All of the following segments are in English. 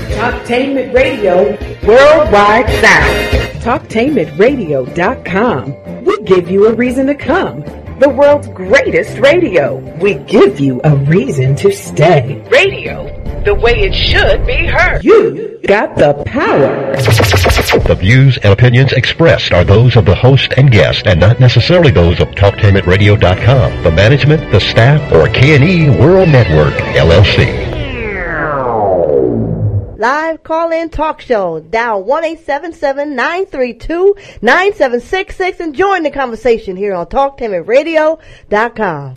Talktainment Radio Worldwide Sound. Talktainmentradio.com. We give you a reason to come. The world's greatest radio. We give you a reason to stay. Radio, the way it should be heard. You got the power. The views and opinions expressed are those of the host and guest and not necessarily those of TalkTainmentRadio.com, the management, the staff, or K&E World Network, LLC. Live call-in talk show. Dial 1-877-932-9766 and join the conversation here on TalkTainmentRadio.com.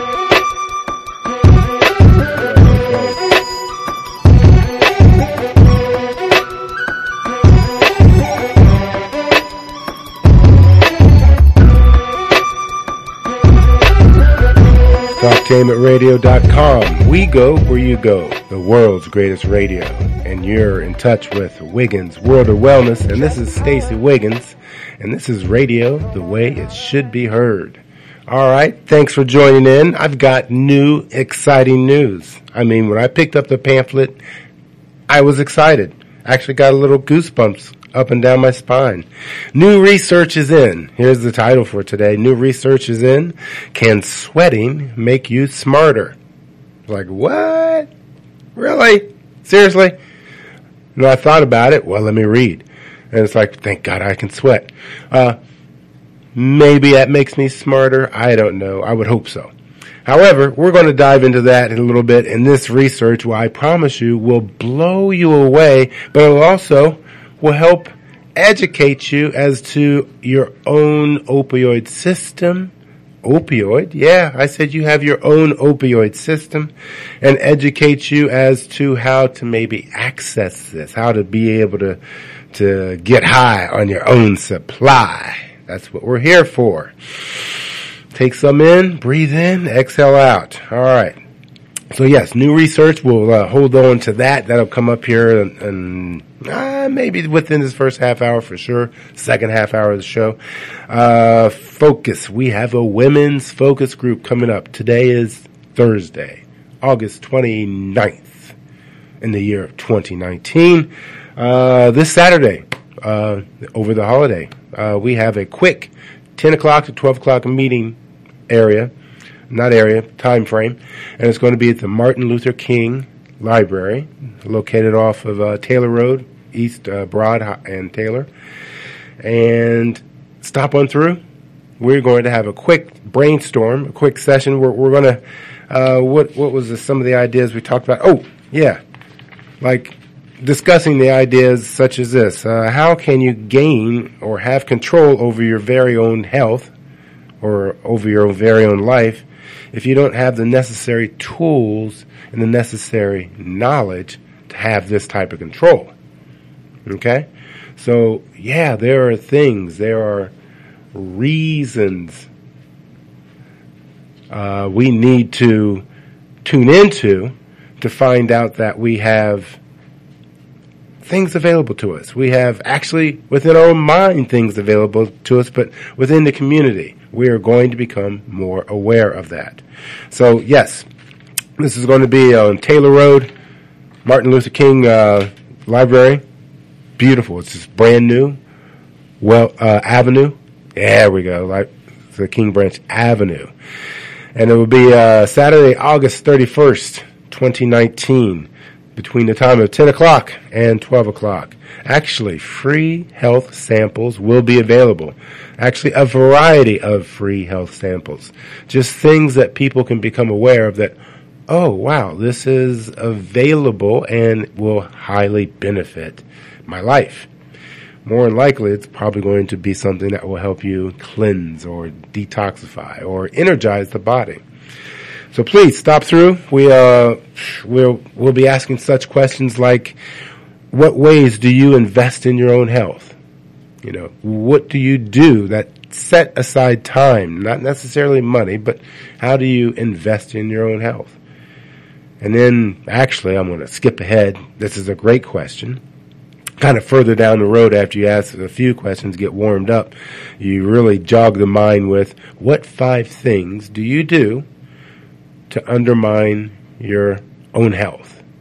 TalkTainmentRadio.com. We go where you go. The world's greatest radio. And you're in touch with Wiggins World of Wellness. And this is Stacey Wiggins. And this is radio the way it should be heard. All right. Thanks for joining in. I've got new, exciting news. I mean, when I picked up the pamphlet, I was excited. Actually got a little goosebumps up and down my spine. New research is in. Here's the title for today. New research is in. Can sweating make you smarter? Like, what? Really? Seriously? No, I thought about it. Well, let me read. And it's like, thank God I can sweat. Maybe that makes me smarter. I don't know. I would hope so. However, we're going to dive into that in a little bit. And this research, well, I promise you, will blow you away, but it will also will help educate you as to your own opioid system. Opioid? Yeah, I said you have your own opioid system, and educate you as to how to maybe access this, how to be able to get high on your own supply. That's what we're here for. Take some in, breathe in, exhale out. All right. So yes, new research. We'll hold on to that. That'll come up here and maybe within this first half hour for sure. Second half hour of the show. Focus. We have a women's focus group coming up. Today is Thursday, August 29th in the year of 2019. This Saturday, over the holiday, we have a quick 10 o'clock to 12 o'clock meeting time frame, and it's going to be at the Martin Luther King Library, located off of Taylor Road, East Broad and Taylor. And stop on through. We're going to have a quick brainstorm, a quick session. We're going to, what was some of the ideas we talked about? Oh, yeah, like discussing the ideas such as this. How can you gain or have control over your very own health or over your very own life if you don't have the necessary tools and the necessary knowledge to have this type of control? Okay? So, yeah, there are things, there are reasons we need to tune into to find out that we have things available to us. We have actually within our own mind things available to us, but within the community, we are going to become more aware of that. So, yes, this is going to be on Taylor Road, Martin Luther King Library. Beautiful. It's just brand new. Avenue. There we go. Like the King Branch Avenue. And it will be Saturday, August 31st, 2019. Between the time of 10 o'clock and 12 o'clock. Actually, free health samples will be available. Actually, a variety of free health samples. Just things that people can become aware of that, oh, wow, this is available and will highly benefit my life. More than likely, it's probably going to be something that will help you cleanse or detoxify or energize the body. So please stop through. We'll be asking such questions like, what ways do you invest in your own health? You know, what do you do that set aside time, not necessarily money, but how do you invest in your own health? And then, actually, I'm going to skip ahead. This is a great question. Kind of further down the road after you ask a few questions, get warmed up, you really jog the mind with, what 5 things do you do to undermine your own health?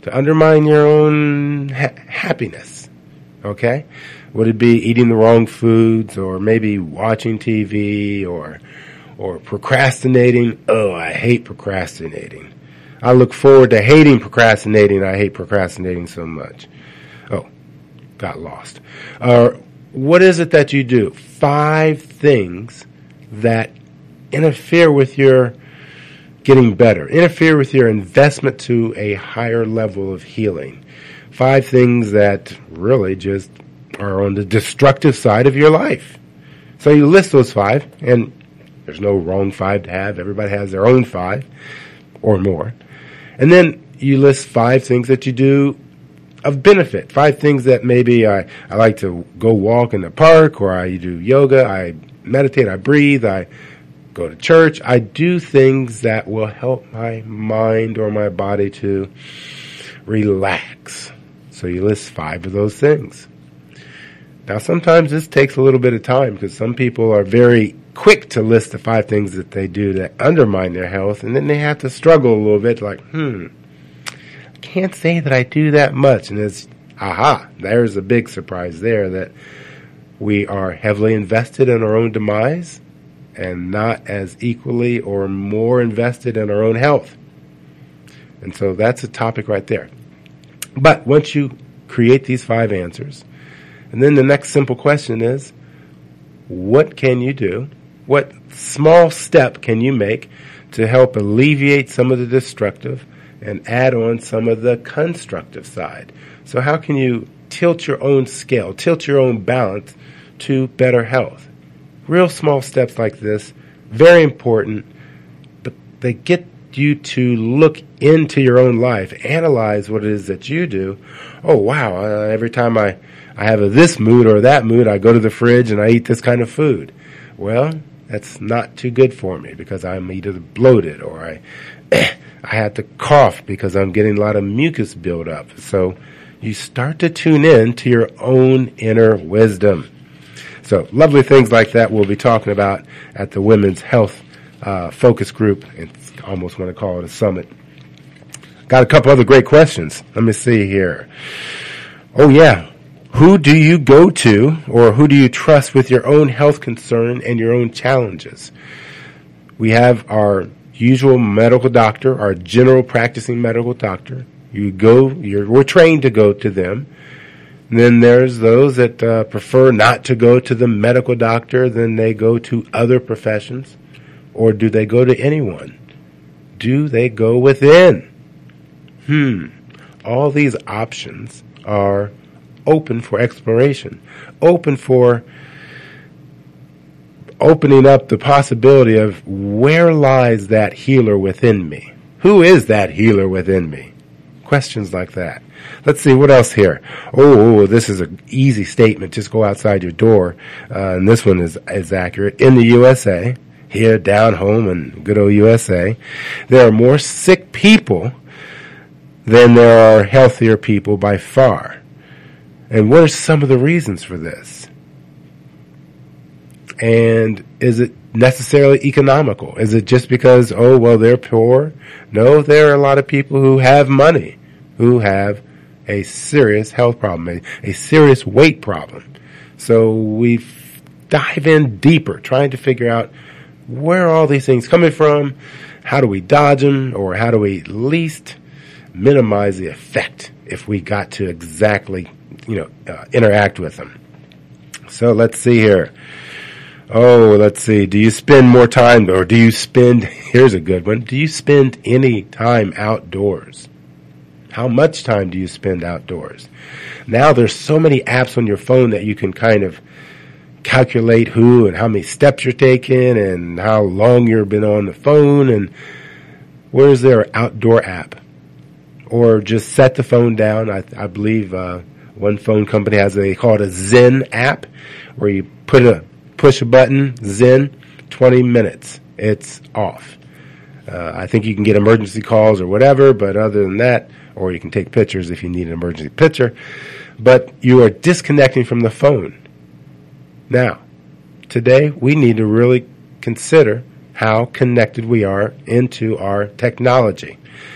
to undermine your own happiness. Okay? Would it be eating the wrong foods, or maybe watching TV, or procrastinating? Oh, I hate procrastinating. I look forward to hating procrastinating. I hate procrastinating so much. Oh, got lost. What is it that you do? 5 things that interfere with your getting better, interfere with your investment to a higher level of healing. 5 things that really just are on the destructive side of your life. So you list those 5, and there's no wrong 5 to have. Everybody has their own 5 or more. And then you list 5 things that you do of benefit. 5 things that maybe I like to go walk in the park, or I do yoga, I meditate, I breathe, I go to church. I do things that will help my mind or my body to relax. So you list 5 of those things. Now, sometimes this takes a little bit of time, because some people are very quick to list the 5 things that they do that undermine their health, and then they have to struggle a little bit, like, I can't say that I do that much. And it's, there's a big surprise there, that we are heavily invested in our own demise and not as equally or more invested in our own health. And so that's a topic right there. But once you create these 5 answers, and then the next simple question is, what can you do? What small step can you make to help alleviate some of the destructive and add on some of the constructive side? So how can you tilt your own scale, tilt your own balance to better health? Real small steps like this, very important, but they get you to look into your own life, analyze what it is that you do. Oh, wow, every time I have this mood or that mood, I go to the fridge and I eat this kind of food. Well, that's not too good for me, because I'm either bloated, or I have to cough because I'm getting a lot of mucus buildup. So you start to tune in to your own inner wisdom. So lovely things like that we'll be talking about at the Women's Health Focus Group. It's almost want to call it a summit. Got a couple other great questions. Let me see here. Oh, yeah. Who do you go to, or who do you trust with your own health concern and your own challenges? We have our usual medical doctor, our general practicing medical doctor. We're trained to go to them. And then there's those that prefer not to go to the medical doctor. Then they go to other professions. Or do they go to anyone? Do they go within? All these options are open for exploration, open for opening up the possibility of where lies that healer within me? Who is that healer within me? Questions like that. Let's see, what else here? Oh, this is an easy statement. Just go outside your door. And this one is accurate. In the USA, here down home in good old USA, there are more sick people than there are healthier people by far. And what are some of the reasons for this? And is it necessarily economical? Is it just because, they're poor? No, there are a lot of people who have money, who have a serious health problem, a serious weight problem. So we dive in deeper, trying to figure out where are all these things coming from, how do we dodge them, or how do we at least minimize the effect if we got to exactly interact with them. So let's see here. Let's see. Do you spend more time, or do you spend, here's a good one, do you spend any time outdoors? How much time do you spend outdoors? Now there's so many apps on your phone that you can kind of calculate who and how many steps you're taking and how long you've been on the phone, and where's their outdoor app? Or just set the phone down. I believe one phone company they call it a Zen app, where you push a button, Zen, 20 minutes, it's off. I think you can get emergency calls or whatever, but other than that, or you can take pictures if you need an emergency picture, but you are disconnecting from the phone. Now, today we need to really consider how connected we are into our technology.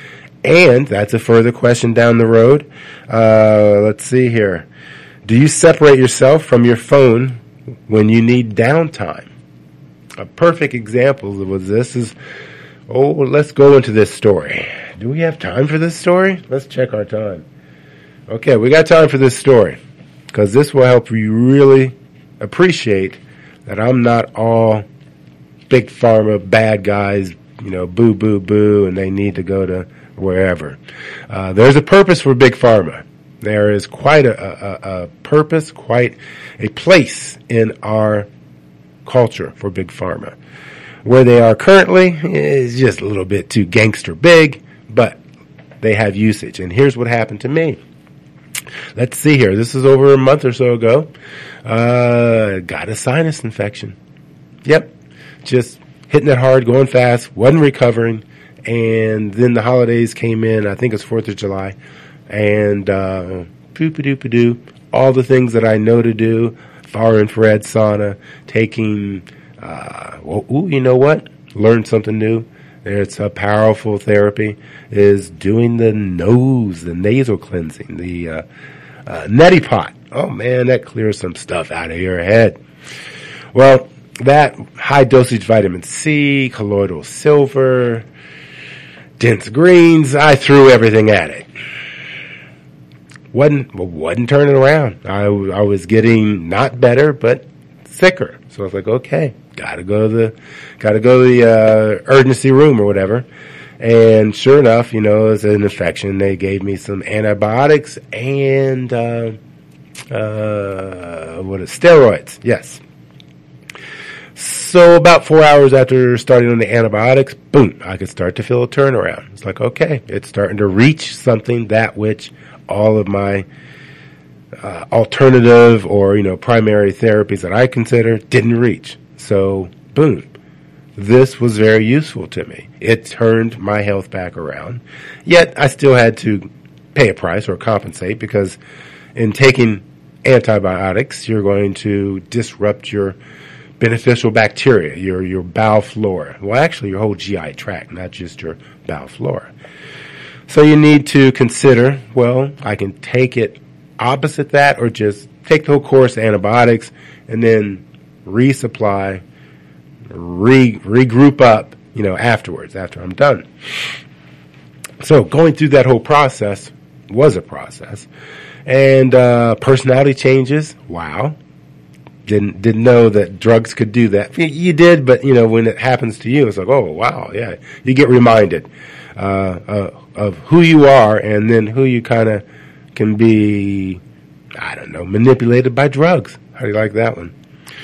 And that's a further question down the road. Let's see here. Do you separate yourself from your phone when you need downtime? A perfect example of this is, let's go into this story. Do we have time for this story? Let's check our time. Okay, we got time for this story because this will help you really appreciate that I'm not all big pharma bad guys, boo, boo, boo, and they need to go to wherever. There's a purpose for big pharma. There is quite a purpose, quite a place in our culture for big pharma. Where they are currently is just a little bit too gangster big, but they have usage. And here's what happened to me. Let's see here. This is over a month or so ago. Got a sinus infection. Yep. Just hitting it hard, going fast, wasn't recovering. And then the holidays came in. I think it's 4th of July. And doo all the things that I know to do, far infrared sauna, taking, you know what? Learned something new. It's a powerful therapy, is doing the nasal cleansing, the neti pot. Oh, man, that clears some stuff out of your head. Well, that high dosage vitamin C, colloidal silver, dense greens, I threw everything at it. Wasn't turning around. I was getting not better, but sicker. So I was like, okay, gotta go to the urgency room or whatever. And sure enough, it's an infection. They gave me some antibiotics and steroids. Yes. So about 4 hours after starting on the antibiotics, boom, I could start to feel a turnaround. It's like, okay, it's starting to reach something that which all of my alternative or, primary therapies that I consider didn't reach. So, boom. This was very useful to me. It turned my health back around. Yet, I still had to pay a price or compensate because in taking antibiotics, you're going to disrupt your beneficial bacteria, your bowel flora. Well, actually, your whole GI tract, not just your bowel flora. So you need to consider, well, I can take it opposite that or just take the whole course of antibiotics and then resupply, regroup up, afterwards, after I'm done. So going through that whole process was a process. And personality changes, wow. Didn't know that drugs could do that. You did, but, when it happens to you, it's like, oh, wow, yeah. You get reminded of who you are and then who you kind of can be, manipulated by drugs. How do you like that one?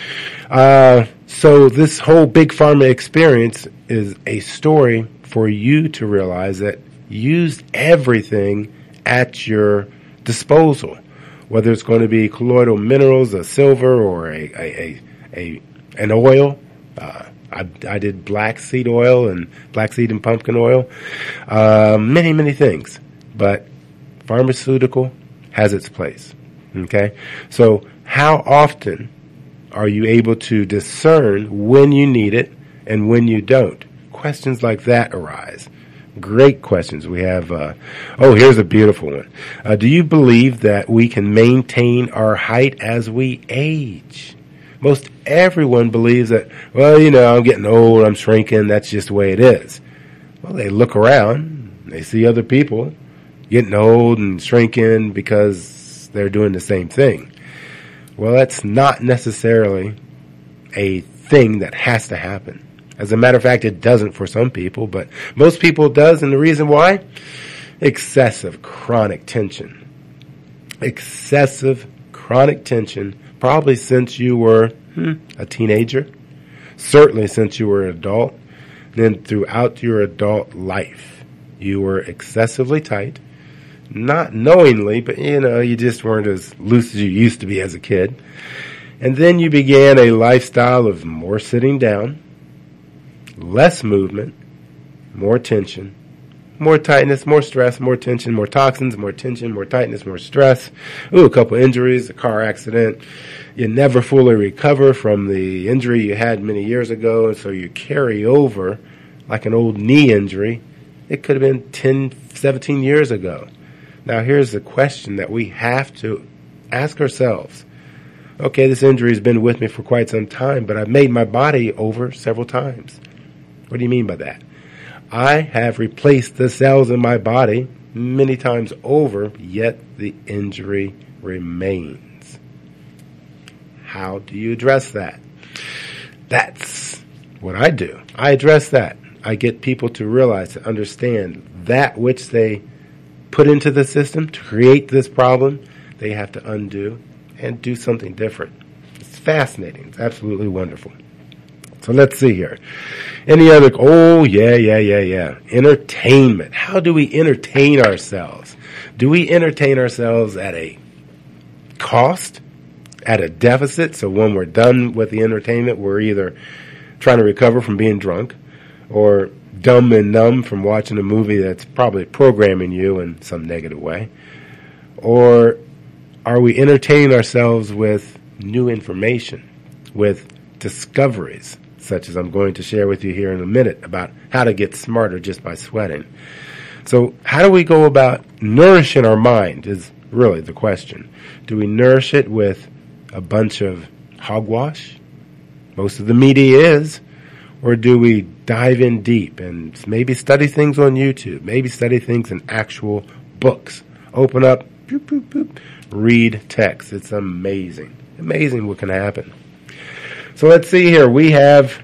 So this whole big pharma experience is a story for you to realize that use everything at your disposal, whether it's going to be colloidal minerals, a silver, or an oil. I did black seed oil and black seed and pumpkin oil, many, many things. But pharmaceutical has its place. Okay? So how often are you able to discern when you need it and when you don't? Questions like that arise. Great questions. We have, here's a beautiful one. Do you believe that we can maintain our height as we age? Most everyone believes that, I'm getting old, I'm shrinking, that's just the way it is. Well, they look around, they see other people getting old and shrinking because they're doing the same thing. Well, that's not necessarily a thing that has to happen. As a matter of fact, it doesn't for some people, but most people it does, and the reason why? Excessive chronic tension. Excessive chronic tension, probably since you were a teenager, certainly since you were an adult, then throughout your adult life, you were excessively tight, not knowingly, but you just weren't as loose as you used to be as a kid. And then you began a lifestyle of more sitting down, less movement, more tension, more tightness, more stress, more tension, more toxins, more tension, more tightness, more stress. A couple injuries, a car accident. You never fully recover from the injury you had many years ago, and so you carry over like an old knee injury It could have been 10, 17 years ago. Now, here's the question that we have to ask ourselves. Okay, this injury has been with me for quite some time, but I've made my body over several times. What do you mean by that? I have replaced the cells in my body many times over, yet the injury remains. How do you address that? That's what I do. I address that. I get people to realize, to understand that which they put into the system to create this problem, they have to undo and do something different. It's fascinating. It's absolutely wonderful. So let's see here. Any other? Oh, yeah. Entertainment. How do we entertain ourselves? Do we entertain ourselves at a cost, at a deficit? So when we're done with the entertainment, we're either trying to recover from being drunk or dumb and numb from watching a movie that's probably programming you in some negative way. Or are we entertaining ourselves with new information, with discoveries, such as I'm going to share with you here in a minute about how to get smarter just by sweating? So how do we go about nourishing our mind is really the question. Do we nourish it with a bunch of hogwash? Most of the media is. Or do we dive in deep and maybe study things on YouTube, maybe study things in actual books? Open up, boop, boop, boop, read text. It's amazing. Amazing what can happen. So let's see here. We have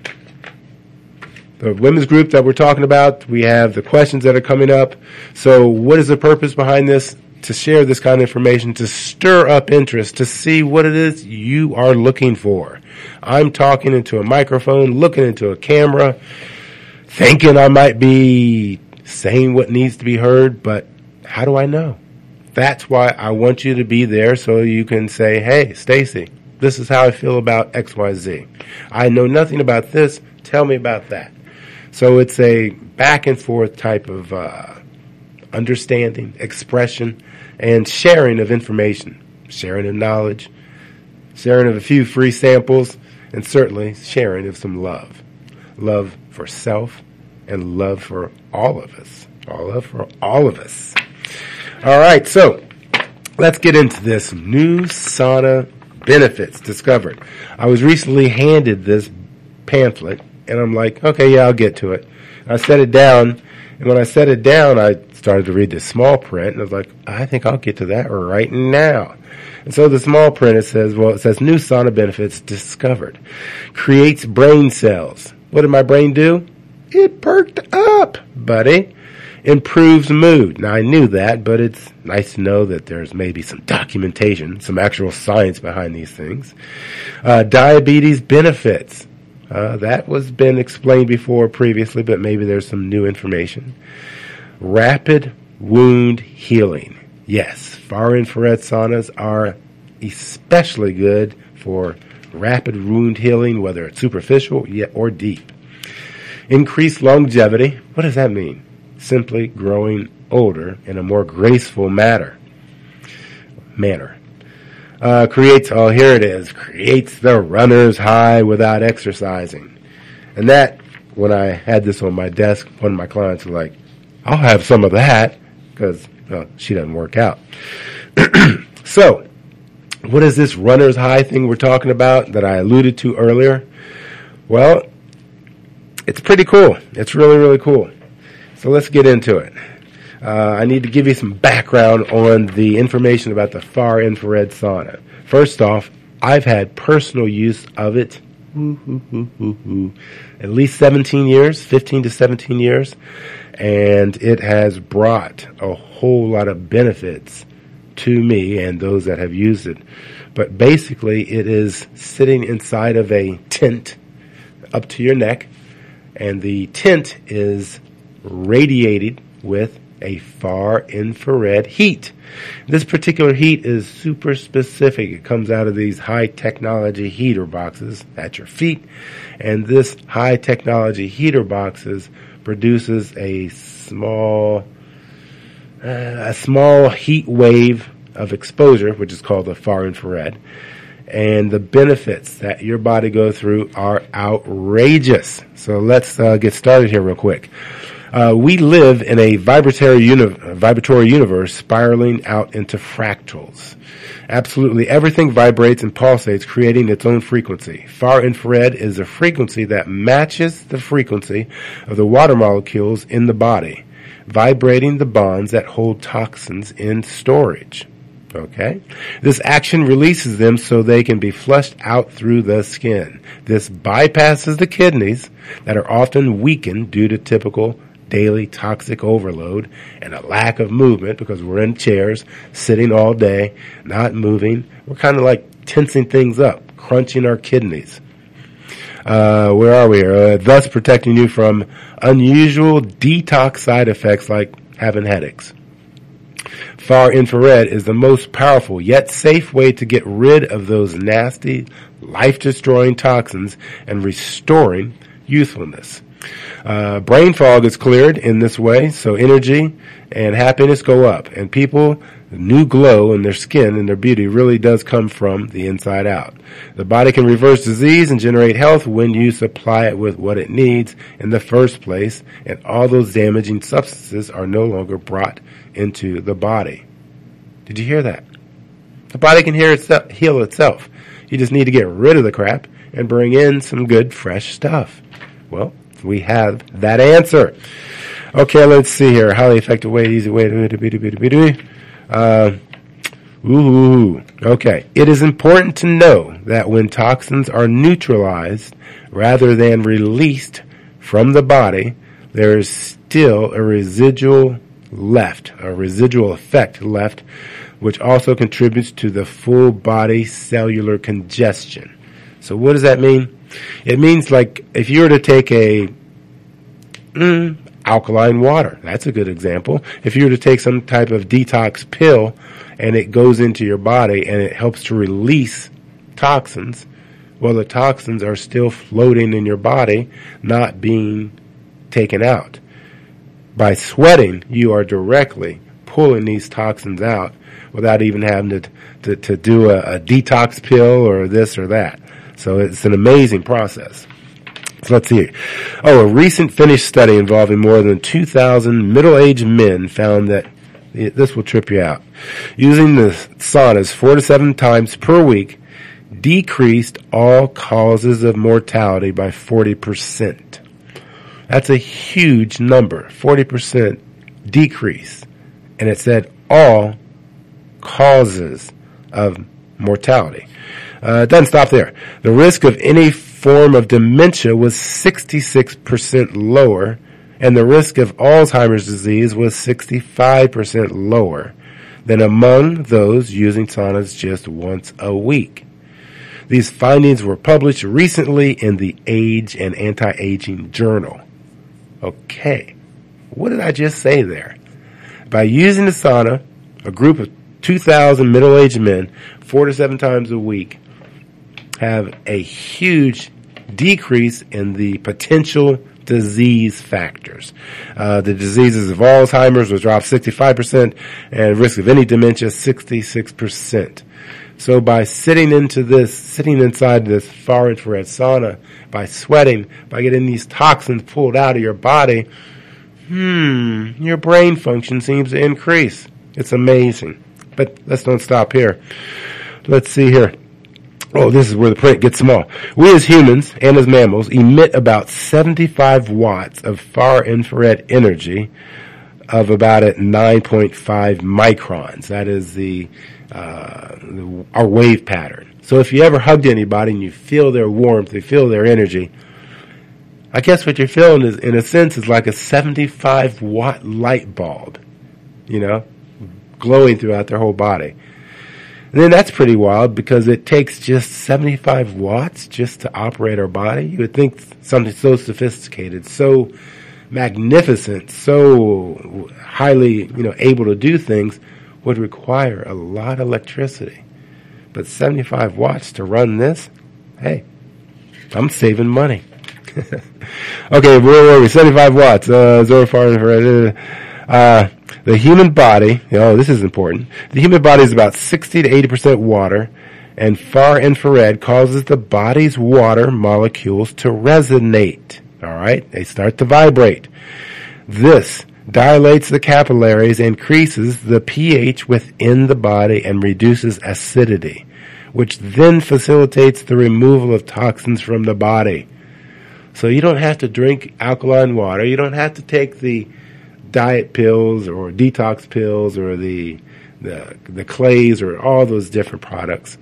the women's group that we're talking about. We have the questions that are coming up. So what is the purpose behind this? To share this kind of information, to stir up interest, to see what it is you are looking for. I'm talking into a microphone, looking into a camera, thinking I might be saying what needs to be heard, but how do I know? That's why I want you to be there so you can say, hey, Stacy, this is how I feel about XYZ. I know nothing about this. Tell me about that. So it's a back and forth type of understanding, expression, and sharing of information, sharing of knowledge, sharing of a few free samples, and certainly sharing of some love. Love for self and love for all of us. Love for all of us. All right, so let's get into this. New sauna benefits discovered. I was recently handed this pamphlet, and I'm like, okay, yeah, I'll get to it. I set it down, and when I set it down, I started to read the small print, and I was like, I think I'll get to that right now. And so the small print, it says new sauna benefits discovered. Creates brain cells. What did my brain do? It perked up, buddy. Improves mood. Now, I knew that, but it's nice to know that there's maybe some documentation, some actual science behind these things. Diabetes benefits. That was been explained before previously, but maybe there's some new information. Rapid wound healing. Yes, far infrared saunas are especially good for rapid wound healing, whether it's superficial or deep. Increased longevity. What does that mean? Simply growing older in a more graceful manner. Creates the runner's high without exercising. And that, when I had this on my desk, one of my clients was like, I'll have some of that, because she doesn't work out. So, what is this runner's high thing we're talking about that I alluded to earlier? Well, it's pretty cool. It's really, really cool. So let's get into it. I need to give you some background on the information about the far infrared sauna. First off, I've had personal use of it at least 17 years, 15 to 17 years, and it has brought a whole lot of benefits to me and those that have used it. But basically, it is sitting inside of a tent up to your neck, and the tent is radiated with a far infrared heat. This particular heat is super specific. It comes out of these high technology heater boxes at your feet, and this high technology heater boxes produces a small heat wave of exposure, which is called the far infrared. And the benefits that your body go through are outrageous. So let's get started here real quick. We live in a vibratory universe spiraling out into fractals. Absolutely everything vibrates and pulsates, creating its own frequency. Far infrared is a frequency that matches the frequency of the water molecules in the body, vibrating the bonds that hold toxins in storage. Okay? This action releases them so they can be flushed out through the skin. This bypasses the kidneys that are often weakened due to typical daily toxic overload and a lack of movement because we're in chairs, sitting all day, not moving. We're kind of like tensing things up, crunching our kidneys. Where are we here? Thus protecting you from unusual detox side effects like having headaches. Far infrared is the most powerful yet safe way to get rid of those nasty, life-destroying toxins and restoring youthfulness. Brain fog is cleared in this way, so energy and happiness go up, and people, the new glow in their skin and their beauty really does come from the inside out. The body can reverse disease and generate health when you supply it with what it needs in the first place, and all those damaging substances are no longer brought into the body. Did you hear that? The body can heal itself. You just need to get rid of the crap and bring in some good, fresh stuff. Well, we have that answer. Okay, let's see here. Highly effective way, easy way. Okay. It is important to know that when toxins are neutralized rather than released from the body, there is still a residual effect left, which also contributes to the full body cellular congestion. So what does that mean? It means like if you were to take alkaline water, that's a good example. If you were to take some type of detox pill and it goes into your body and it helps to release toxins, well, the toxins are still floating in your body, not being taken out. By sweating, you are directly pulling these toxins out without even having to do a detox pill or this or that. So it's an amazing process. So let's see. A recent Finnish study involving more than 2,000 middle-aged men found that, this will trip you out, using the saunas 4 to 7 times per week decreased all causes of mortality by 40%. That's a huge number, 40% decrease. And it said all causes of mortality. It doesn't stop there. The risk of any form of dementia was 66% lower, and the risk of Alzheimer's disease was 65% lower than among those using saunas just once a week. These findings were published recently in the Age and Anti-Aging Journal. Okay, what did I just say there? By using the sauna, a group of 2,000 middle-aged men 4 to 7 times a week have a huge decrease in the potential disease factors. The diseases of Alzheimer's was dropped 65% and risk of any dementia 66%. So by sitting inside this far infrared sauna, by sweating, by getting these toxins pulled out of your body, your brain function seems to increase. It's amazing. But let's don't stop here. Let's see here. Oh, this is where the print gets small. We as humans and as mammals emit about 75 watts of far infrared energy of about at 9.5 microns. That is our wave pattern. So if you ever hugged anybody and you feel their warmth, you feel their energy, I guess what you're feeling is, in a sense, is like a 75 watt light bulb, glowing throughout their whole body. And then that's pretty wild because it takes just 75 watts just to operate our body. You would think something so sophisticated, so magnificent, so highly, able to do things would require a lot of electricity. But 75 watts to run this, hey, I'm saving money. Okay, where were we? 75 watts. The human body, this is important. The human body is about 60 to 80% water, and far infrared causes the body's water molecules to resonate. All right? They start to vibrate. This dilates the capillaries, increases the pH within the body, and reduces acidity, which then facilitates the removal of toxins from the body. So you don't have to drink alkaline water. You don't have to take the diet pills or detox pills or the clays or all those different products.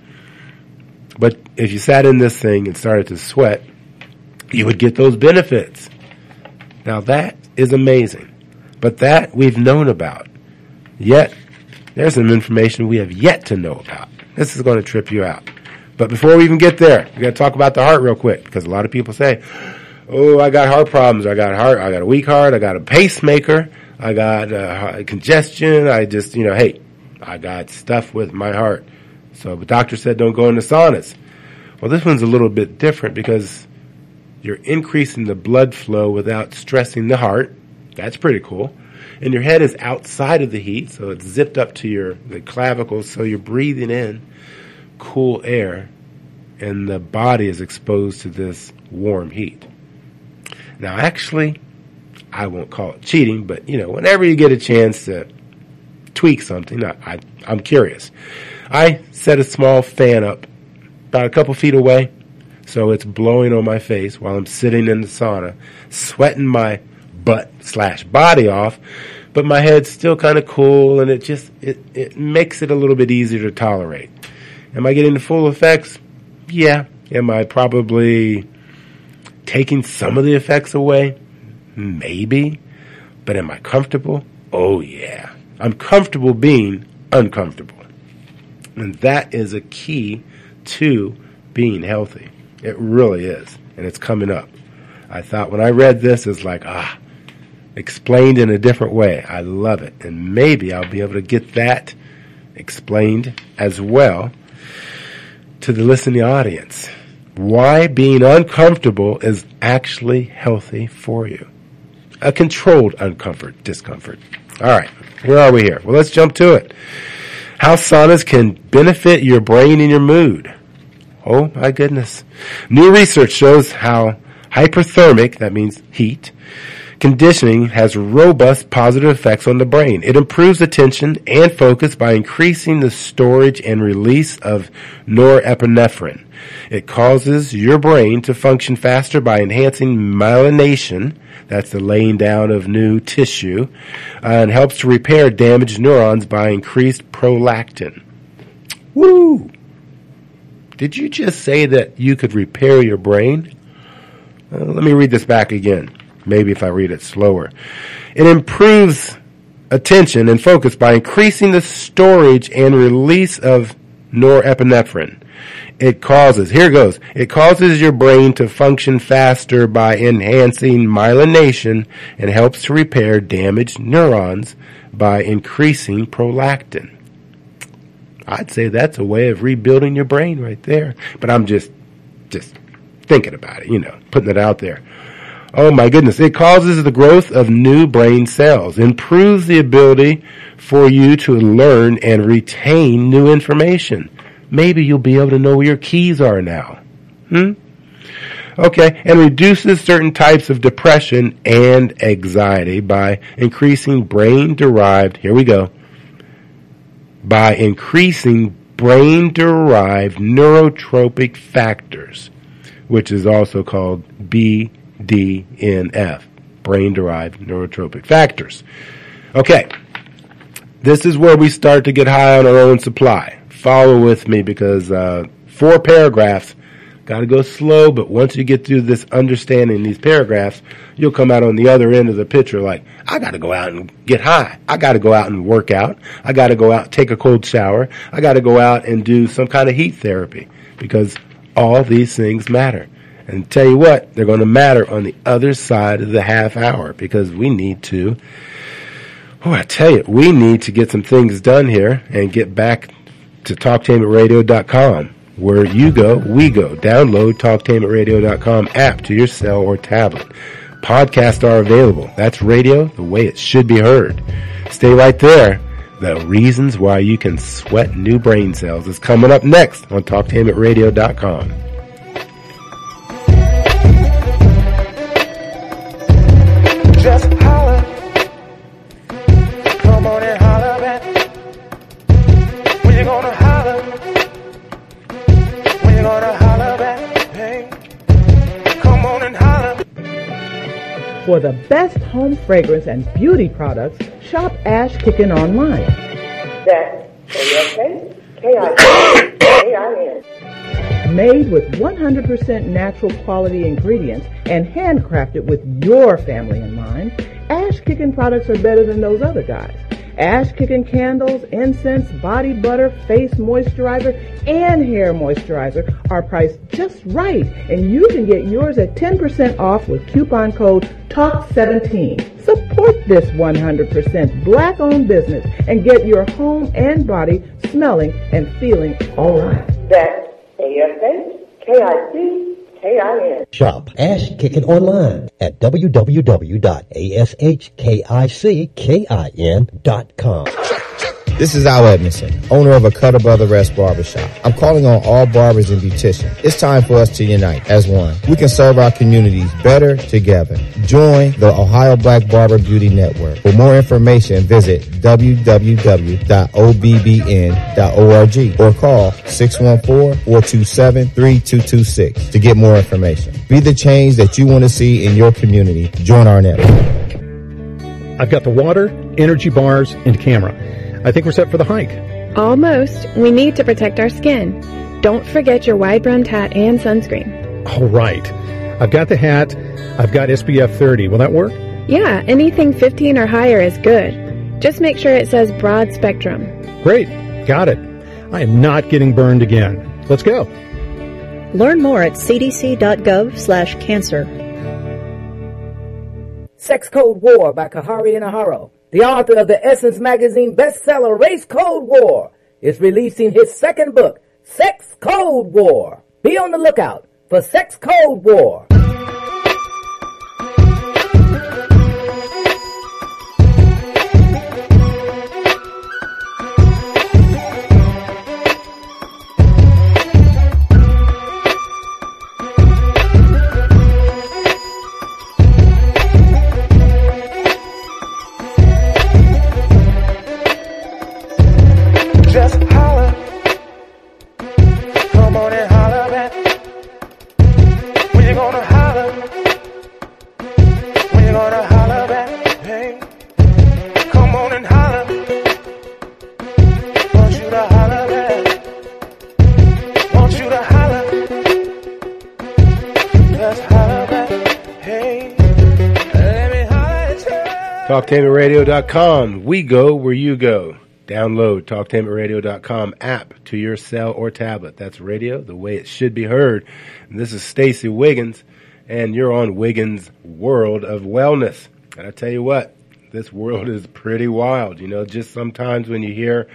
But if you sat in this thing and started to sweat, you would get those benefits. Now that is amazing. But that we've known about. Yet, there's some information we have yet to know about. This is going to trip you out. But before we even get there, we got to talk about the heart real quick, because a lot of people say, "Oh, I got heart problems. I got a weak heart. I got a pacemaker. I got congestion. I just, hey, I got stuff with my heart. So the doctor said don't go into saunas." Well, this one's a little bit different because you're increasing the blood flow without stressing the heart. That's pretty cool. And your head is outside of the heat, so it's zipped up to the clavicles, so you're breathing in cool air, and the body is exposed to this warm heat. Now, actually, I won't call it cheating, but, whenever you get a chance to tweak something, I'm curious. I set a small fan up about a couple feet away, so it's blowing on my face while I'm sitting in the sauna, sweating my butt/body off, but my head's still kind of cool, and it makes it a little bit easier to tolerate. Am I getting the full effects? Yeah. Am I probably taking some of the effects away? Maybe. But am I comfortable? Oh yeah. I'm comfortable being uncomfortable. And that is a key to being healthy. It really is. And it's coming up. I thought when I read this, it's like, explained in a different way. I love it. And maybe I'll be able to get that explained as well to the listening audience. Why being uncomfortable is actually healthy for you. A controlled discomfort. All right. Where are we here? Well, let's jump to it. How saunas can benefit your brain and your mood. Oh, my goodness. New research shows how hyperthermic, that means heat, conditioning has robust positive effects on the brain. It improves attention and focus by increasing the storage and release of norepinephrine. It causes your brain to function faster by enhancing myelination, that's the laying down of new tissue, and helps to repair damaged neurons by increased prolactin. Woo! Did you just say that you could repair your brain? Let me read this back again. Maybe if I read it slower. It improves attention and focus by increasing the storage and release of norepinephrine. It causes your brain to function faster by enhancing myelination and helps to repair damaged neurons by increasing prolactin. I'd say that's a way of rebuilding your brain right there. But I'm just thinking about it, putting it out there. Oh my goodness. It causes the growth of new brain cells, improves the ability for you to learn and retain new information. Maybe you'll be able to know where your keys are now. Okay. And reduces certain types of depression and anxiety by increasing brain-derived neurotropic factors, which is also called BDNF, brain-derived neurotropic factors. Okay, this is where we start to get high on our own supply. Follow with me because 4 paragraphs, got to go slow, but once you get through this understanding these paragraphs, you'll come out on the other end of the picture like, I got to go out and get high. I got to go out and work out. I got to go out and take a cold shower. I got to go out and do some kind of heat therapy because all these things matter. And tell you what, they're going to matter on the other side of the half hour because we need to, we need to get some things done here and get back to TalkTainmentRadio.com. Where you go, we go. Download TalkTainmentRadio.com app to your cell or tablet. Podcasts are available. That's radio the way it should be heard. Stay right there. The reasons why you can sweat new brain cells is coming up next on TalkTainmentRadio.com. Just holler. For the best home fragrance and beauty products, shop Ash Kickin online. That's ASHKIN. Made with 100% natural quality ingredients and handcrafted with your family in mind, Ash Kickin products are better than those other guys. Ash Kickin candles, incense, body butter, face moisturizer, and hair moisturizer are priced just right, and you can get yours at 10% off with coupon code TALK17. Support this 100% black-owned business and get your home and body smelling and feeling all right. That's ASHKICKIN. Shop Ash Kickin online at www.ashkickin.com. This is Al Edmondson, owner of a Cutter Brother Rest Barbershop. I'm calling on all barbers and beauticians. It's time for us to unite as one. We can serve our communities better together. Join the Ohio Black Barber Beauty Network. For more information, visit www.obbn.org or call 614-427-3226 to get more information. Be the change that you want to see in your community. Join our network. I've got the water, energy bars, and camera. I think we're set for the hike. Almost. We need to protect our skin. Don't forget your wide-brimmed hat and sunscreen. All right. I've got the hat. I've got SPF 30. Will that work? Yeah, anything 15 or higher is good. Just make sure it says broad spectrum. Great. Got it. I am not getting burned again. Let's go. Learn more at cdc.gov/cancer. Sex Code War by Kahari Inaharo, the author of the Essence magazine bestseller Race Code War, is releasing his second book, Sex Code War. Be on the lookout for Sex Code War. TalkTainmentRadio.com. We go where you go. Download TalkTainmentRadio.com app to your cell or tablet. That's radio the way it should be heard. And this is Stacey Wiggins, and you're on Wiggins' World of Wellness. And I tell you what, this world is pretty wild. You know, just sometimes when you hear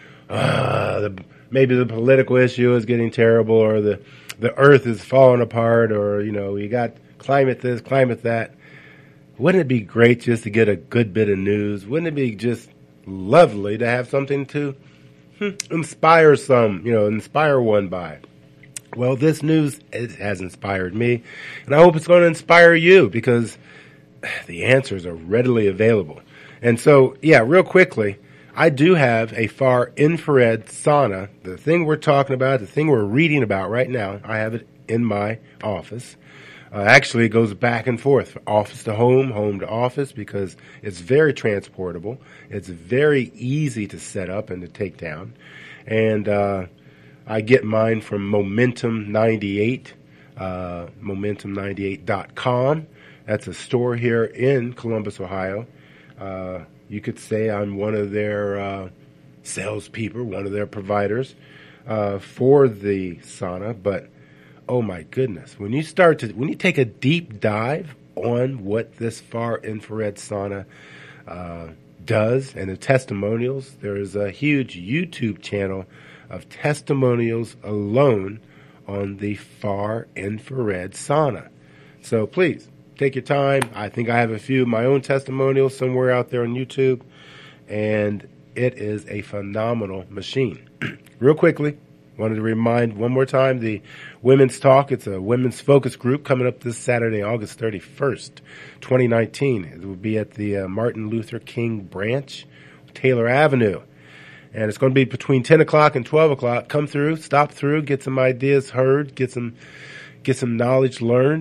maybe the political issue is getting terrible, or the earth is falling apart, or, you know, you got climate this, climate that. Wouldn't it be great just to get a good bit of news? Wouldn't it be just lovely to have something to inspire one by? Well, this news has inspired me, and I hope it's going to inspire you, because the answers are readily available. And so, yeah, real quickly, I do have a far infrared sauna. The thing we're talking about, the thing we're reading about right now, I have it in my office. Actually, it goes back and forth, office to home, home to office, because it's very transportable. It's very easy to set up and to take down. And I get mine from Momentum 98, Momentum98.com. That's a store here in Columbus, Ohio. You could say I'm one of their salespeople, one of their providers for the sauna, but oh my goodness, when you take a deep dive on what this far infrared sauna does, and the testimonials, there is a huge YouTube channel of testimonials alone on the far infrared sauna. So please take your time. I think I have a few of my own testimonials somewhere out there on YouTube, and it is a phenomenal machine. Real quickly, wanted to remind one more time the Women's Talk. It's a women's focus group coming up this Saturday, August 31st, 2019. It will be at the Martin Luther King branch, Taylor Avenue. And it's going to be between 10 o'clock and 12 o'clock. Come through, stop through, get some ideas heard, get some knowledge learned.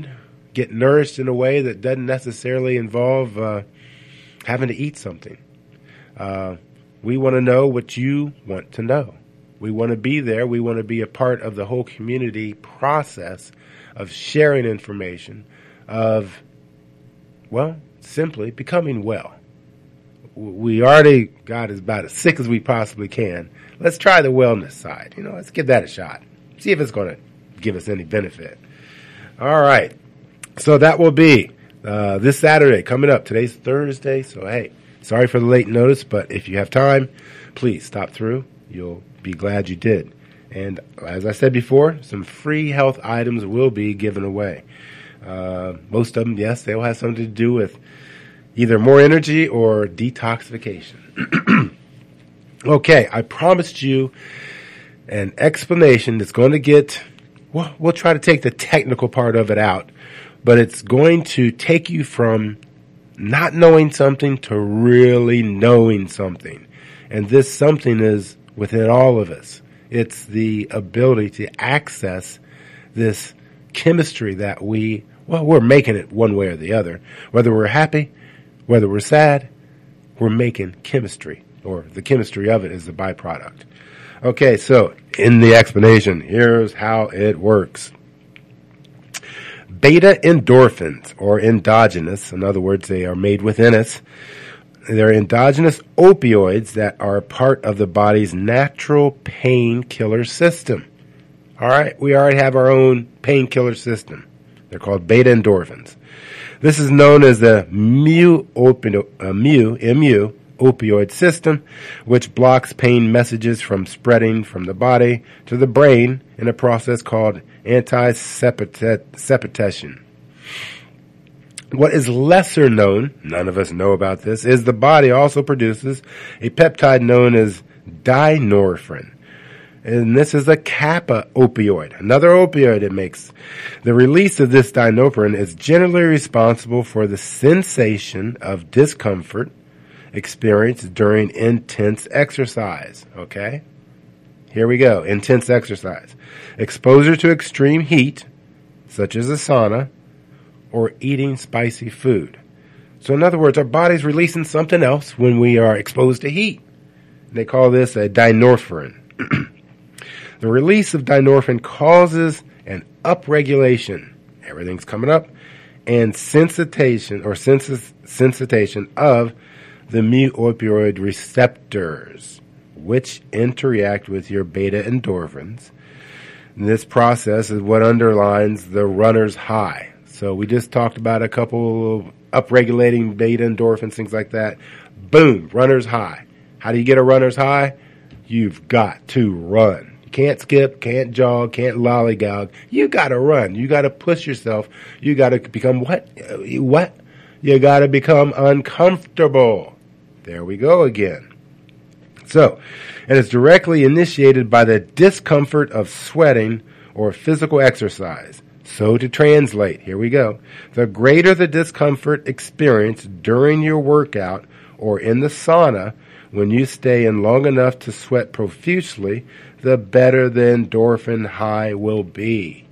get nourished in a way that doesn't necessarily involve having to eat something. We want to know what you want to know. We want to be there. We want to be a part of the whole community process of sharing information, of, well, simply becoming well. We already got as about as sick as we possibly can. Let's try the wellness side. Let's give that a shot. See if it's going to give us any benefit. All right. So that will be this Saturday coming up. Today's Thursday. So, hey, sorry for the late notice, but if you have time, please stop through. You'll be glad you did. And as I said before, some free health items will be given away. Most of them, yes, they will have something to do with either more energy or detoxification. Okay, I promised you an explanation that's going to get, well, we'll try to take the technical part of it out, but it's going to take you from not knowing something to really knowing something. And this something is within all of us. It's the ability to access this chemistry that we're making it one way or the other. Whether we're happy, whether we're sad, we're making chemistry, or the chemistry of it is the byproduct. Okay, so in the explanation, here's how it works. Beta endorphins, or endogenous, in other words, they are made within us. They're endogenous opioids that are part of the body's natural painkiller system. All right, we already have our own painkiller system. They're called beta endorphins. This is known as the mu opioid system, which blocks pain messages from spreading from the body to the brain in a process called anti-septation. What is lesser known, none of us know about this, is the body also produces a peptide known as dynorphin. And this is a kappa opioid, another opioid it makes. The release of this dynorphin is generally responsible for the sensation of discomfort experienced during intense exercise. Okay? Here we go. Intense exercise. Exposure to extreme heat, such as a sauna, or eating spicy food. So in other words, our body's releasing something else when we are exposed to heat. They call this a dynorphin. The release of dynorphin causes an upregulation, everything's coming up, and sensitization of the mu opioid receptors, which interact with your beta endorphins. And this process is what underlines the runner's high. So we just talked about a couple of upregulating beta endorphins, things like that. Boom, runner's high. How do you get a runner's high? You've got to run. You can't skip, can't jog, can't lollygog. You got to run. You got to push yourself. You got to become what? You got to become uncomfortable. There we go again. So, and it's directly initiated by the discomfort of sweating or physical exercise. So to translate, here we go. The greater the discomfort experienced during your workout or in the sauna, when you stay in long enough to sweat profusely, the better the endorphin high will be.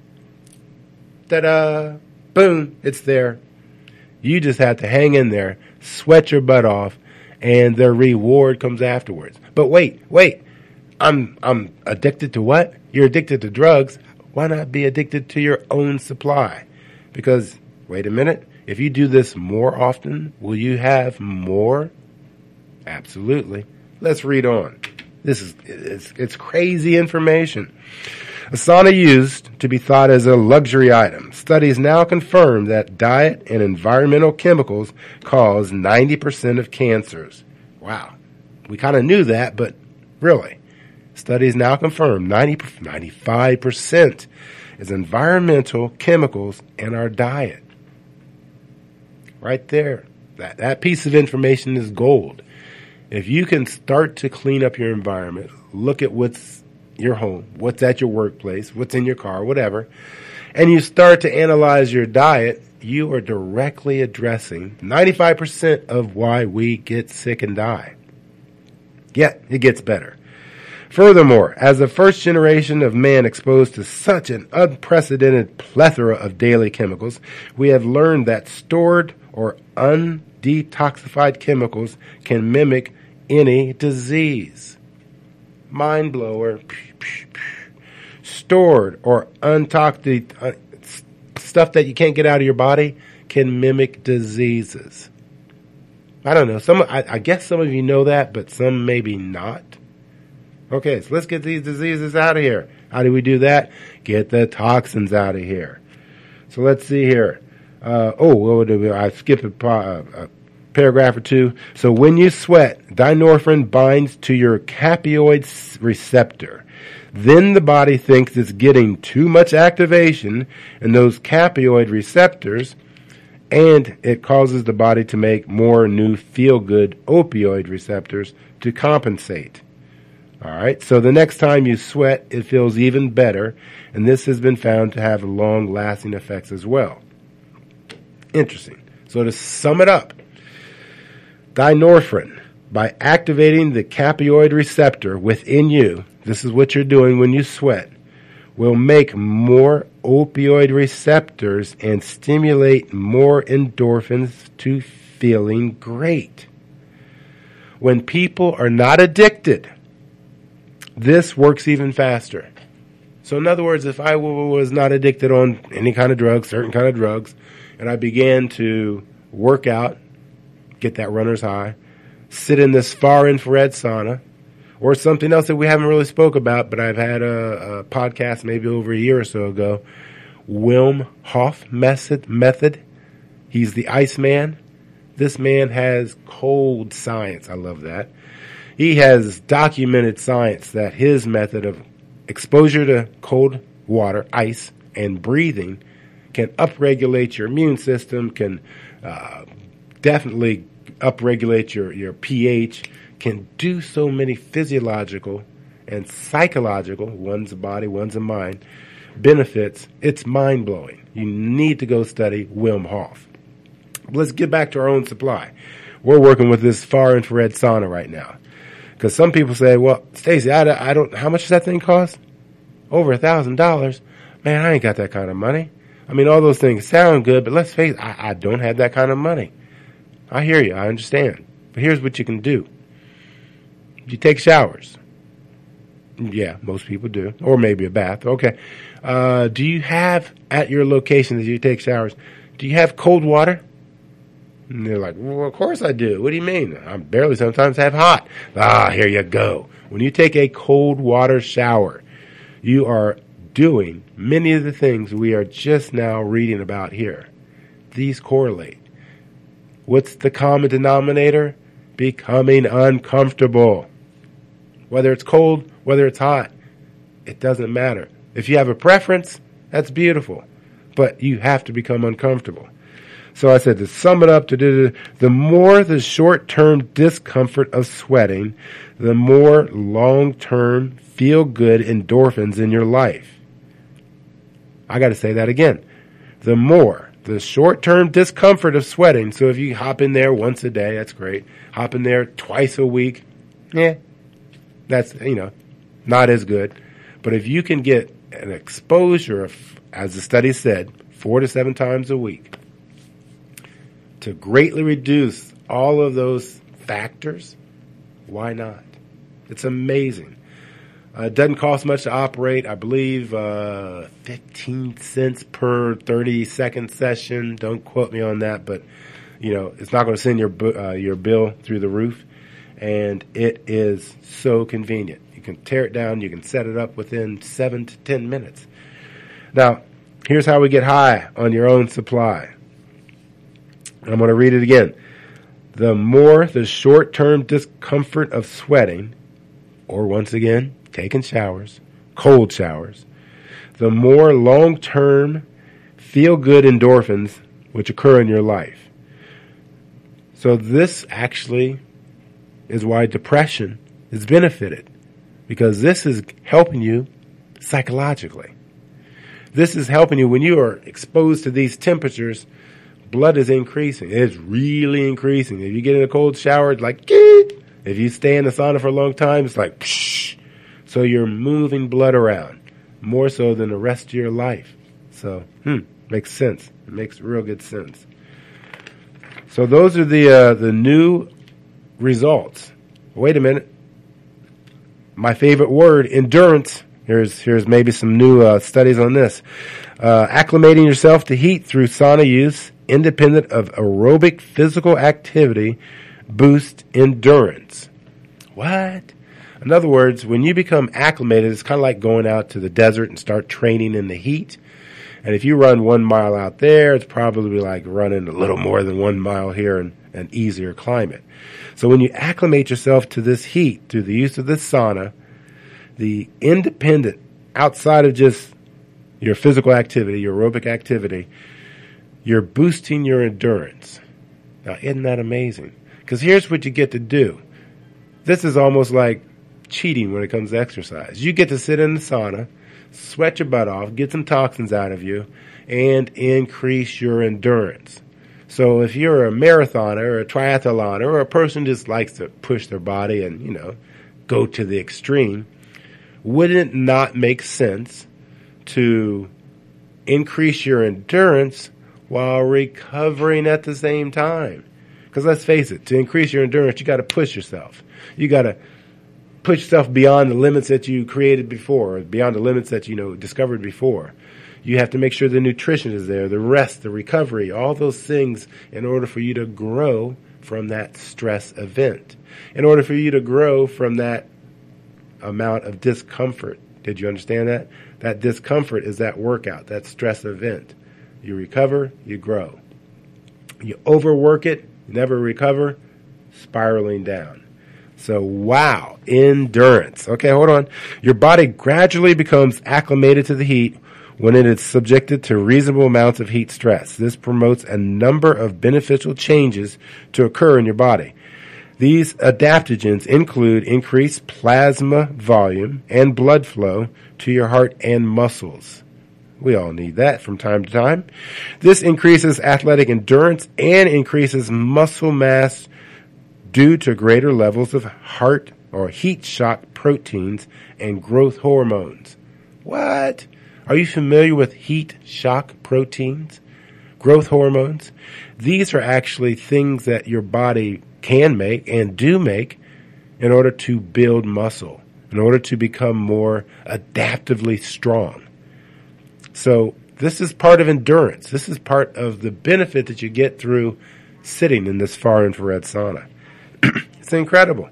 Ta-da! Boom! It's there. You just have to hang in there, sweat your butt off, and the reward comes afterwards. But wait. I'm addicted to what? You're addicted to drugs. Why not be addicted to your own supply? Because, wait a minute, if you do this more often, will you have more? Absolutely. Let's read on. It's crazy information. A sauna used to be thought as a luxury item. Studies now confirm that diet and environmental chemicals cause 90% of cancers. Wow. We kind of knew that, but really. Studies now confirm 95% is environmental chemicals in our diet. Right there. That piece of information is gold. If you can start to clean up your environment, look at what's your home, what's at your workplace, what's in your car, whatever, and you start to analyze your diet, you are directly addressing 95% of why we get sick and die. Yet, it gets better. Furthermore, as the first generation of man exposed to such an unprecedented plethora of daily chemicals, we have learned that stored or undetoxified chemicals can mimic any disease. Mind blower. Stored or untoxified stuff that you can't get out of your body can mimic diseases. I don't know. I guess some of you know that, but some maybe not. Okay, so let's get these diseases out of here. How do we do that? Get the toxins out of here. So let's see here. I skipped a paragraph or two. So when you sweat, dynorphin binds to your capioid receptor. Then the body thinks it's getting too much activation in those capioid receptors, and it causes the body to make more new feel-good opioid receptors to compensate. All right, so the next time you sweat, it feels even better, and this has been found to have long-lasting effects as well. Interesting. So to sum it up, dynorphin, by activating the capioid receptor within you, this is what you're doing when you sweat, will make more opioid receptors and stimulate more endorphins to feeling great. When people are not addicted, this works even faster. So in other words, if I was not addicted on any kind of drugs, certain kind of drugs, and I began to work out, get that runner's high, sit in this far infrared sauna, or something else that we haven't really spoke about, but I've had a podcast maybe over a year or so ago, Wim Hof method. He's the Iceman. This man has cold science. I love that. He has documented science that his method of exposure to cold water, ice, and breathing can upregulate your immune system, can definitely upregulate your pH, can do so many physiological and psychological, one's a body, one's a mind, benefits. It's mind-blowing. You need to go study Wim Hof. Let's get back to our own supply. We're working with this far infrared sauna right now. Because some people say, well, Stacey, I don't, how much does that thing cost? Over $1,000. Man, I ain't got that kind of money. I mean, all those things sound good, but let's face it, I don't have that kind of money. I hear you. I understand. But here's what you can do. You take showers. Yeah, most people do. Or maybe a bath. Okay. Do you have, at your location that you take showers, do you have cold water? And they're like, well, of course I do. What do you mean? I barely sometimes have hot. Here you go. When you take a cold water shower, you are doing many of the things we are just now reading about here. These correlate. What's the common denominator? Becoming uncomfortable. Whether it's cold, whether it's hot, it doesn't matter. If you have a preference, that's beautiful. But you have to become uncomfortable. So I said, to sum it up, the more the short-term discomfort of sweating, the more long-term feel-good endorphins in your life. I got to say that again. The more the short-term discomfort of sweating, so if you hop in there once a day, that's great. Hop in there twice a week, that's, not as good. But if you can get an exposure of, as the study said, 4 to 7 times a week, to greatly reduce all of those factors, why not? It's amazing. It doesn't cost much to operate. I believe 15 cents per 30-second session. Don't quote me on that, but it's not going to send your bill through the roof, and it is so convenient. You can tear it down. You can set it up within 7 to 10 minutes. Now, here's how we get high on your own supply. I'm going to read it again. The more the short-term discomfort of sweating, or once again, taking showers, cold showers, the more long-term feel-good endorphins which occur in your life. So this actually is why depression is benefited, because this is helping you psychologically. This is helping you when you are exposed to these temperatures. Blood is increasing. It's really increasing. If you get in a cold shower, it's like, if you stay in the sauna for a long time, it's like, psh. So you're moving blood around more so than the rest of your life. So, makes sense. It makes real good sense. So those are the new results. Wait a minute. My favorite word, endurance. Here's maybe some new studies on this. Acclimating yourself to heat through sauna use, independent of aerobic physical activity, boosts endurance. What? In other words, when you become acclimated, it's kind of like going out to the desert and start training in the heat. And if you run 1 mile out there, it's probably like running a little more than 1 mile here in an easier climate. So when you acclimate yourself to this heat through the use of this sauna, the independent, outside of just your physical activity, your aerobic activity, you're boosting your endurance. Now, isn't that amazing? Because here's what you get to do. This is almost like cheating when it comes to exercise. You get to sit in the sauna, sweat your butt off, get some toxins out of you, and increase your endurance. So if you're a marathoner or a triathloner or a person just likes to push their body and, go to the extreme, wouldn't it not make sense to increase your endurance while recovering at the same time? Because let's face it, to increase your endurance, you got to push yourself. You got to push yourself beyond the limits that you created before, or beyond the limits that discovered before. You have to make sure the nutrition is there, the rest, the recovery, all those things in order for you to grow from that stress event, in order for you to grow from that amount of discomfort. Did you understand that? That discomfort is that workout, that stress event. You recover, you grow. You overwork it, never recover, spiraling down. So, wow, endurance. Okay, hold on. Your body gradually becomes acclimated to the heat when it is subjected to reasonable amounts of heat stress. This promotes a number of beneficial changes to occur in your body. These adaptogens include increased plasma volume and blood flow to your heart and muscles. We all need that from time to time. This increases athletic endurance and increases muscle mass due to greater levels of heart or heat shock proteins and growth hormones. What? Are you familiar with heat shock proteins? Growth hormones? These are actually things that your body can make and do make in order to build muscle, in order to become more adaptively strong. So this is part of endurance. This is part of the benefit that you get through sitting in this far infrared sauna. It's incredible.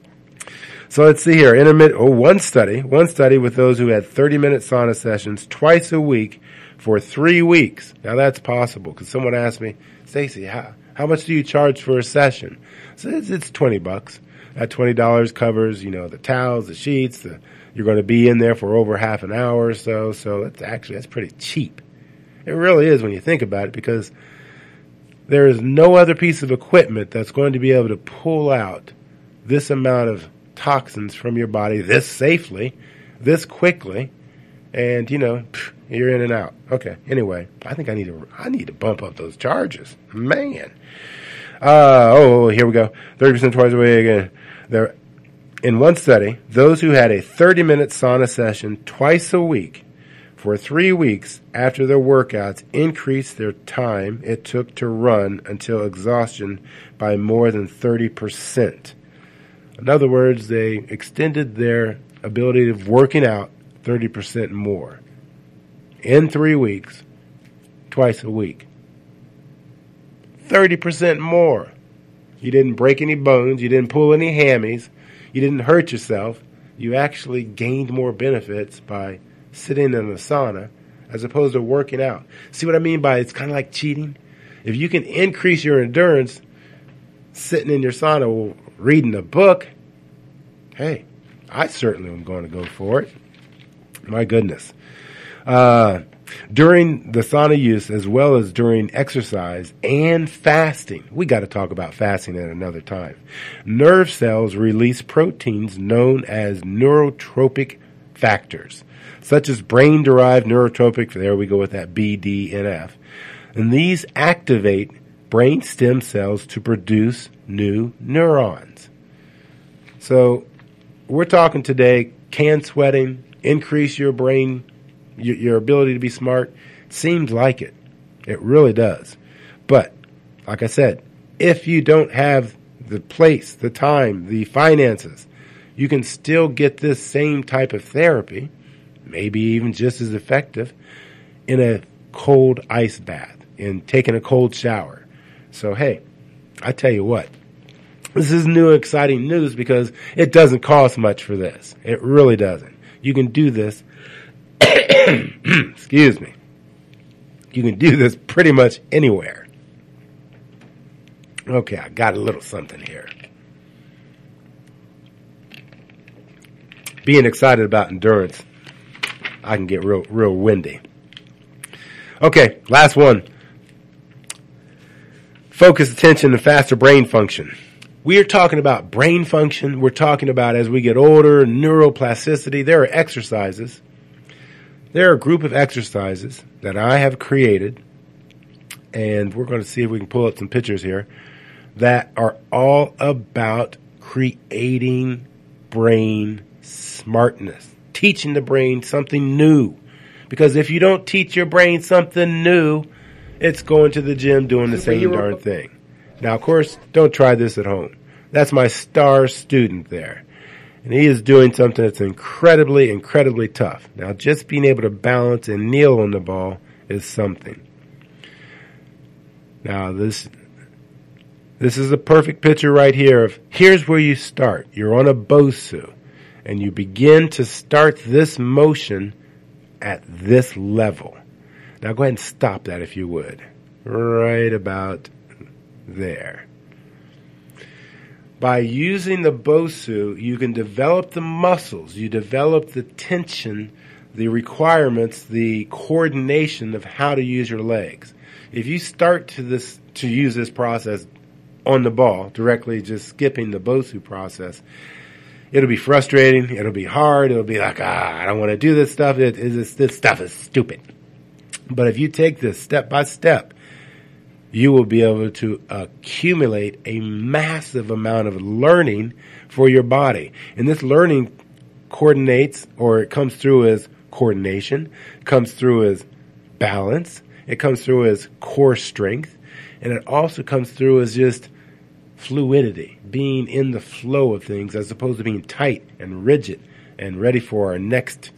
So let's see here. One study with those who had 30-minute sauna sessions twice a week for 3 weeks. Now that's possible because someone asked me, Stacy, how much do you charge for a session? So it's $20. That $20 covers, the towels, the sheets. You're going to be in there for over half an hour or so. So that's pretty cheap. It really is when you think about it, because there is no other piece of equipment that's going to be able to pull out this amount of toxins from your body this safely, this quickly, and you're in and out. Okay. Anyway, I think I need to bump up those charges, man. Here we go. 30% twice a week again. In one study, those who had a 30-minute sauna session twice a week for 3 weeks after their workouts increased their time it took to run until exhaustion by more than 30%. In other words, they extended their ability of working out 30% more in 3 weeks, twice a week. 30% more. You didn't break any bones. You didn't pull any hammies. You didn't hurt yourself. You actually gained more benefits by sitting in a sauna as opposed to working out. See what I mean by it's kind of like cheating? If you can increase your endurance sitting in your sauna reading a book, hey, I certainly am going to go for it. My goodness. During the sauna use, as well as during exercise and fasting, we got to talk about fasting at another time. Nerve cells release proteins known as neurotropic factors, such as brain-derived neurotropic, there we go with that BDNF. And these activate brain stem cells to produce new neurons. So we're talking today can sweating increase your brain, your ability to be smart? Seems like it. It really does. But, like I said, if you don't have the place, the time, the finances, you can still get this same type of therapy, maybe even just as effective, in a cold ice bath, in taking a cold shower. So, hey, I tell you what, this is new exciting news because it doesn't cost much for this. It really doesn't. You can do this, excuse me, you can do this pretty much anywhere. Okay, I got a little something here. Being excited about endurance, I can get real windy. Okay, last one. Focus attention and faster brain function. We are talking about brain function. We're talking about, as we get older, neuroplasticity. There are exercises. There are a group of exercises that I have created, and we're going to see if we can pull up some pictures here, that are all about creating brain smartness, teaching the brain something new. Because if you don't teach your brain something new, it's going to the gym doing the same darn thing. Now, of course, don't try this at home. That's my star student there. And he is doing something that's incredibly, incredibly tough. Now, just being able to balance and kneel on the ball is something. Now, this is a perfect picture right here of, here's where you start. You're on a BOSU, and you begin to start this motion at this level. Now go ahead and stop that if you would. Right about there. By using the BOSU, you can develop the muscles, you develop the tension, the requirements, the coordination of how to use your legs. If you start to use this process on the ball, directly just skipping the BOSU process, it'll be frustrating, it'll be hard, it'll be like, I don't want to do this stuff, this stuff is stupid. But if you take this step by step, you will be able to accumulate a massive amount of learning for your body. And this learning coordinates, or it comes through as coordination, comes through as balance, it comes through as core strength, and it also comes through as just fluidity, being in the flow of things as opposed to being tight and rigid and ready for our next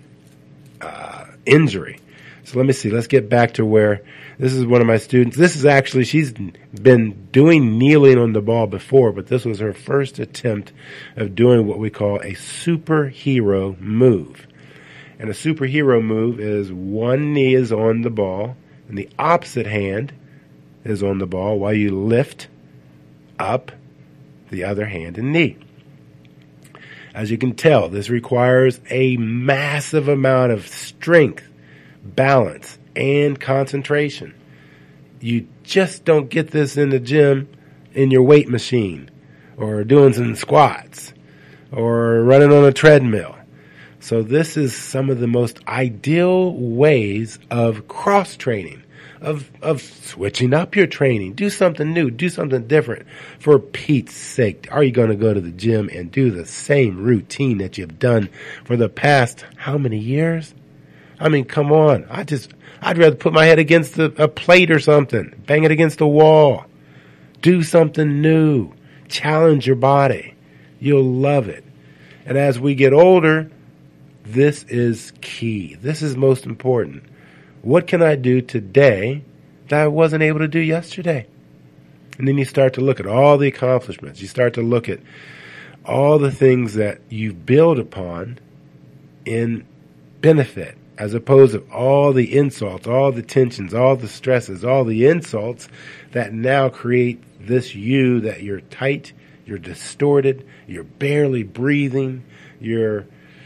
injury. So let me see. Let's get back to where this is one of my students. This is actually, she's been doing kneeling on the ball before, but this was her first attempt of doing what we call a superhero move. And a superhero move is one knee is on the ball and the opposite hand is on the ball while you lift up the other hand and knee. As you can tell, this requires a massive amount of strength, balance, and concentration. You just don't get this in the gym in your weight machine or doing some squats or running on a treadmill. So this is some of the most ideal ways of cross-training, of switching up your training. Do something new. Do something different. For Pete's sake, are you going to go to the gym and do the same routine that you've done for the past how many years? I mean, come on. I'd rather put my head against a plate or something. Bang it against a wall. Do something new. Challenge your body. You'll love it. And as we get older, this is key. This is most important. What can I do today that I wasn't able to do yesterday? And then you start to look at all the accomplishments. You start to look at all the things that you build upon in benefit, as opposed to all the insults, all the tensions, all the stresses, all the insults that now create this you that you're tight, you're distorted, you're barely breathing, you're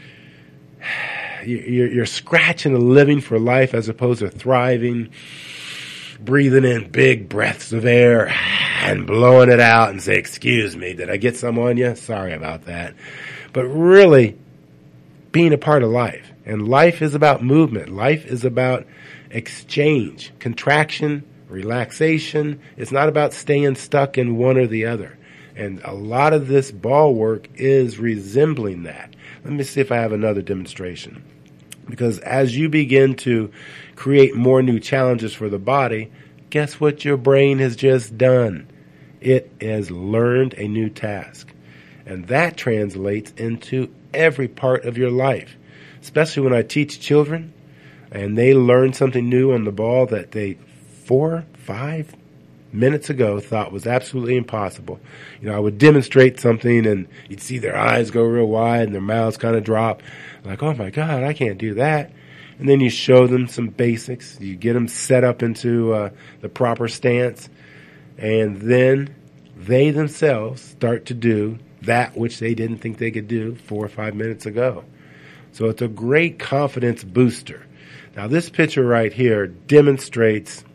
scratching and living for life as opposed to thriving, breathing in big breaths of air and blowing it out and say, excuse me, did I get some on you? Sorry about that. But really being a part of life. And life is about movement. Life is about exchange, contraction, relaxation. It's not about staying stuck in one or the other. And a lot of this ball work is resembling that. Let me see if I have another demonstration. Because as you begin to create more new challenges for the body, guess what your brain has just done? It has learned a new task. And that translates into every part of your life. Especially when I teach children and they learn something new on the ball that they 4, 5 minutes ago thought was absolutely impossible. You know, I would demonstrate something and you'd see their eyes go real wide and their mouths kind of drop. Like, oh my God, I can't do that. And then you show them some basics. You get them set up into the proper stance. And then they themselves start to do that which they didn't think they could do 4 or 5 minutes ago. So it's a great confidence booster. Now this picture right here demonstrates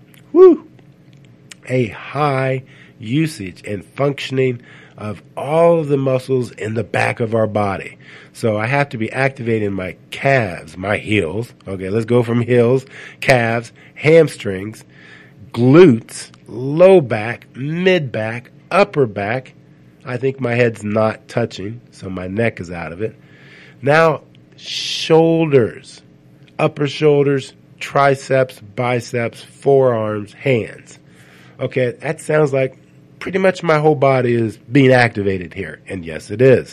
a high usage and functioning of all of the muscles in the back of our body. So I have to be activating my calves, my heels. Okay, let's go from heels, calves, hamstrings, glutes, low back, mid back, upper back. I think my head's not touching, so my neck is out of it. Now, shoulders, upper shoulders, triceps, biceps, forearms, hands. Okay, that sounds like pretty much my whole body is being activated here. And yes, it is.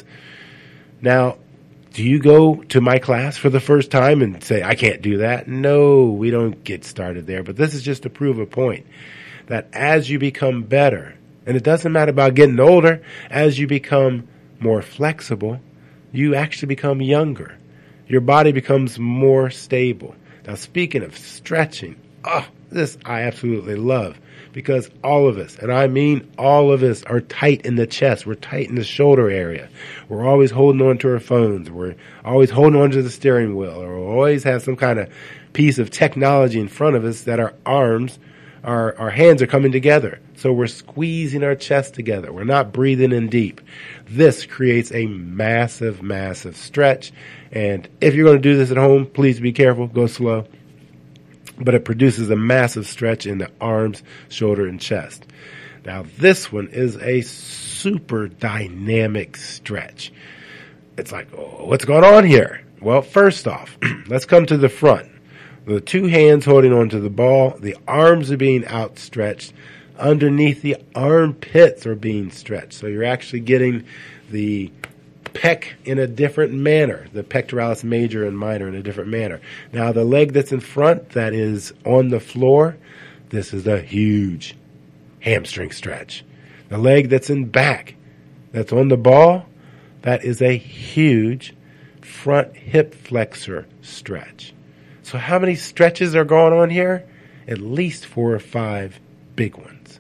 Now, do you go to my class for the first time and say, I can't do that? No, we don't get started there. But this is just to prove a point that as you become better, and it doesn't matter about getting older, as you become more flexible, you actually become younger. Your body becomes more stable. Now, speaking of stretching, this I absolutely love. Because all of us, and I mean all of us, are tight in the chest. We're tight in the shoulder area. We're always holding on to our phones. We're always holding on to the steering wheel. Or we always have some kind of piece of technology in front of us that our arms, our hands are coming together. So we're squeezing our chest together. We're not breathing in deep. This creates a massive, massive stretch. And if you're going to do this at home, please be careful. Go slow. But it produces a massive stretch in the arms, shoulder, and chest. Now, this one is a super dynamic stretch. It's like, what's going on here? Well, first off, let's come to the front. The two hands holding onto the ball, the arms are being outstretched. Underneath the armpits are being stretched. So you're actually getting the pec in a different manner, the pectoralis major and minor in a different manner. Now, the leg that's in front, that is on the floor, this is a huge hamstring stretch. The leg that's in back, that's on the ball, that is a huge front hip flexor stretch. So how many stretches are going on here? At least 4 or 5 big ones.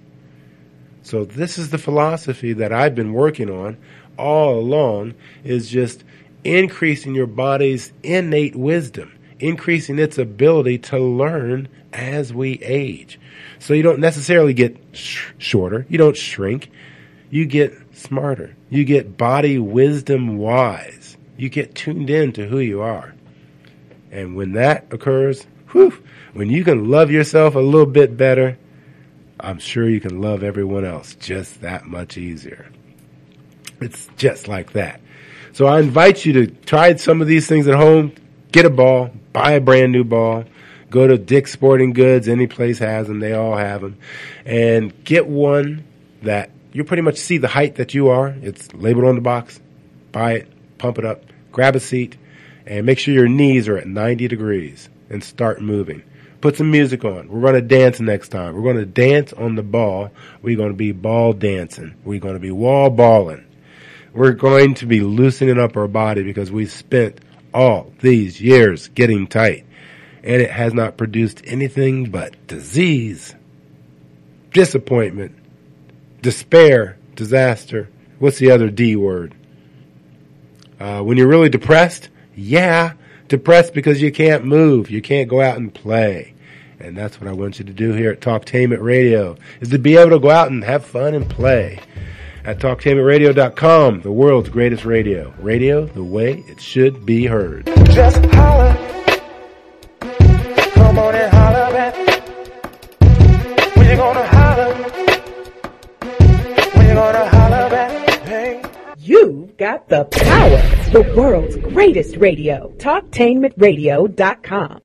So this is the philosophy that I've been working on all along, is just increasing your body's innate wisdom, increasing its ability to learn as we age. So you don't necessarily get shorter, you don't shrink, you get smarter, you get body wisdom wise, you get tuned in to who you are. And when that occurs, when you can love yourself a little bit better, I'm sure you can love everyone else just that much easier. It's just like that. So I invite you to try some of these things at home. Get a ball. Buy a brand new ball. Go to Dick's Sporting Goods. Any place has them. They all have them. And get one that you pretty much see the height that you are. It's labeled on the box. Buy it. Pump it up. Grab a seat. And make sure your knees are at 90 degrees. And start moving. Put some music on. We're going to dance next time. We're going to dance on the ball. We're going to be ball dancing. We're going to be wall balling. We're going to be loosening up our body because we spent all these years getting tight. And it has not produced anything but disease, disappointment, despair, disaster. What's the other D word? When you're really depressed, depressed because you can't move. You can't go out and play. And that's what I want you to do here at Talktainment Radio, is to be able to go out and have fun and play. At TalkTainmentRadio.com, the world's greatest radio. Radio the way it should be heard. Just holler. Come on and holler back. When you gonna holler? When you gonna holler back? Hey. You've got the power. The world's greatest radio. TalkTainmentRadio.com.